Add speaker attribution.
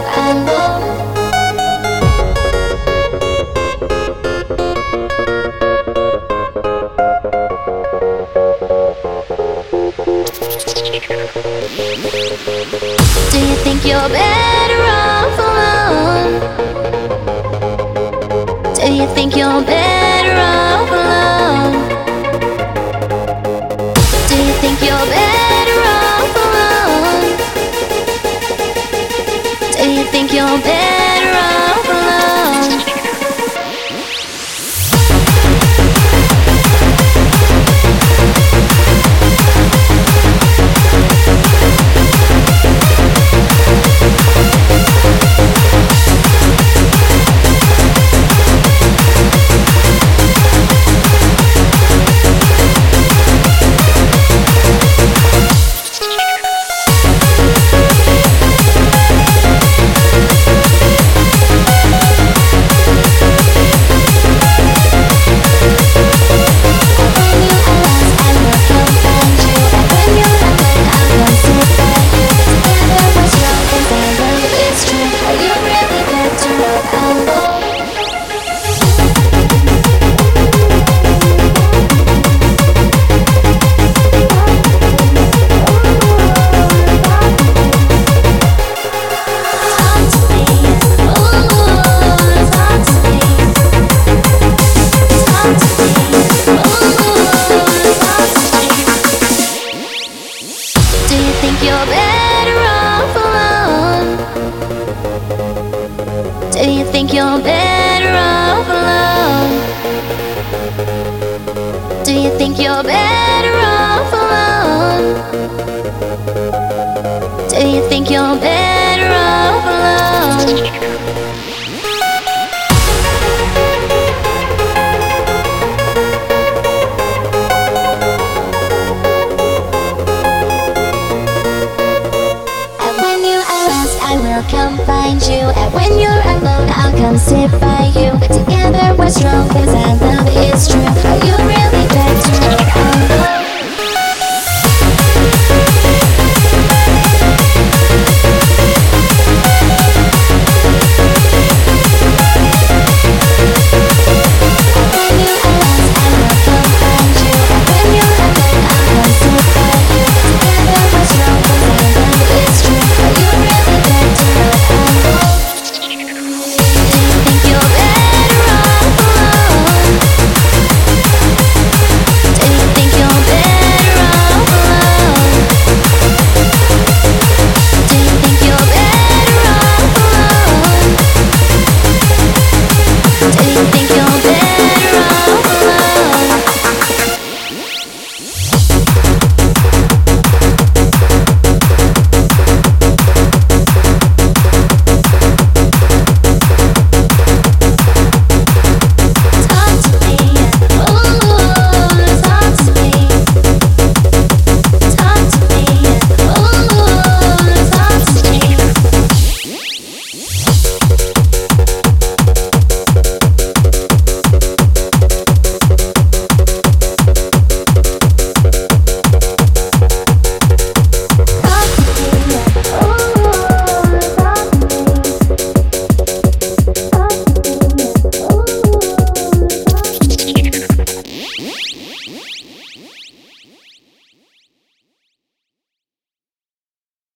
Speaker 1: love alone. Do you think you're better off alone? Do you think you're better off alone? Do you think you're better off alone? Do you think you're better off alone? Do you think you're better off alone? Do you think you're better off alone? Do you think you're better off alone? Come find you, and when you're alone I'll come sit by you. Together we're strong, 'cause our love is true. Are you really